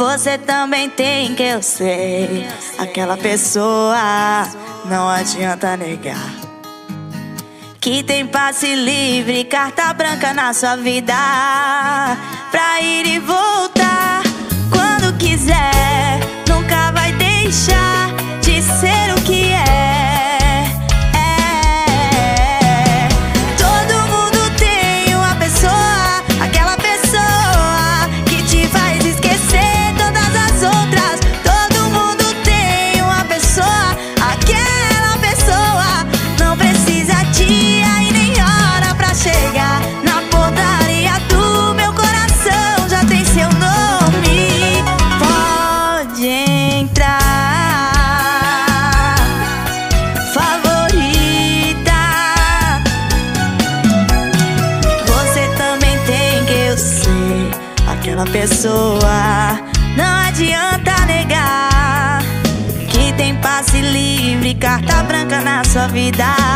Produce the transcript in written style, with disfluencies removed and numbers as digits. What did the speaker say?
Você também tem, que eu sei. Aquela pessoa, não adianta negar, que tem passe livre, carta branca na sua vida, pra ir e voltar quando quiser. Nunca vai deixar de ser o que é. Todo mundo tem uma pessoa, aquela pessoa que te faz esquecer todas as outras. Todo mundo tem uma pessoa, aquela pessoa não precisa dia e nem hora pra chegar na portaria do meu coração. Já tem seu nome, pode entrar. Favorita, você também tem, que eu sei. Aquela pessoa, não adianta negar, que tem passe livre, carta branca na sua vida,